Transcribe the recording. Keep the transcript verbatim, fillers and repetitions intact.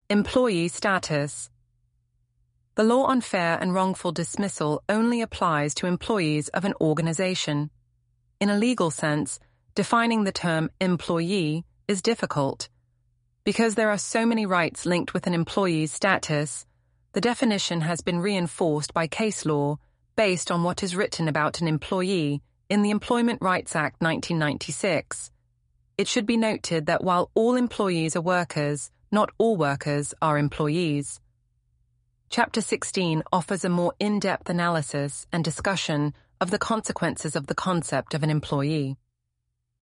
Employee status. The law on fair and wrongful dismissal only applies to employees of an organization. In a legal sense, defining the term employee is difficult. Because there are so many rights linked with an employee's status, the definition has been reinforced by case law based on what is written about an employee in the Employment Rights Act nineteen ninety-six. It should be noted that while all employees are workers, not all workers are employees. Chapter sixteen offers a more in-depth analysis and discussion of the consequences of the concept of an employee.